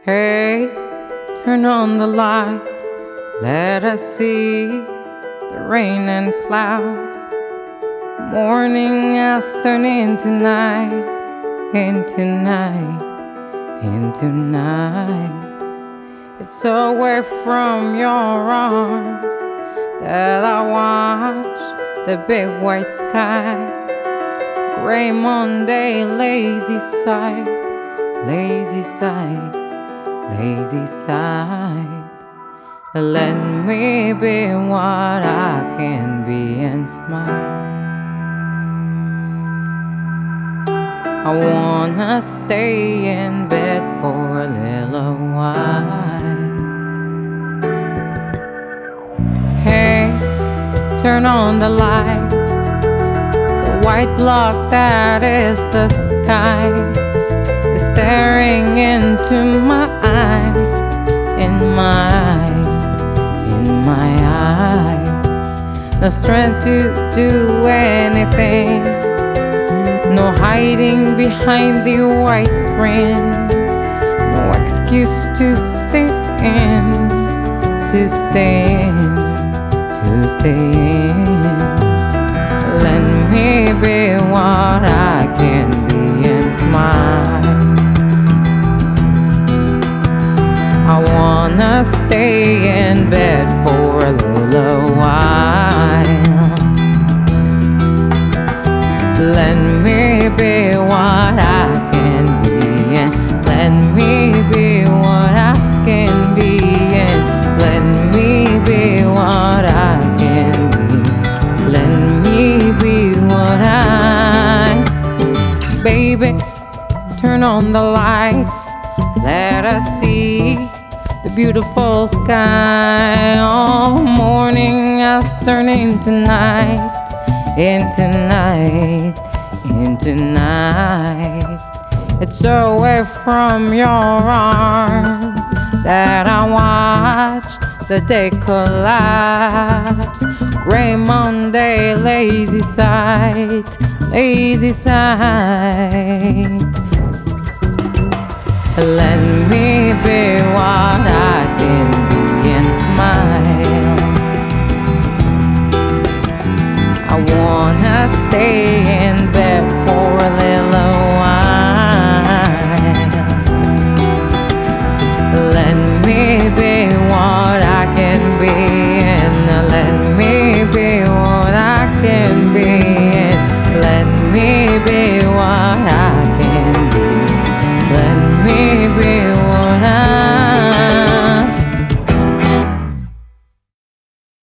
Hey, turn on the lights, let us see the rain and clouds. Morning has turned into night, into night, into night. It's away from your arms that I watch the big white sky. Gray Monday, lazy sight, lazy sight, lazy sight. Let me be what I can be and smile. I wanna stay in bed for a little while. Hey, turn on the lights. The white block that is the sky is staring into my eyes, in my eyes, in my eyes. No strength to do anything, no hiding behind the white screen, no excuse to stay in, to stay in, to stay in. Let me be what I can be and smile. I wanna stay in bed for a little while. Let me be what I can be, and let me be what I can be, and let me be what I can be. Let me be what Baby, turn on the lights, let us see the beautiful sky. Oh, morning has turned into night, into night, into night. It's away from your arms that I watch the day collapse. Gray Monday, lazy sight, lazy sight. Let me be what I can be and smile. I wanna stay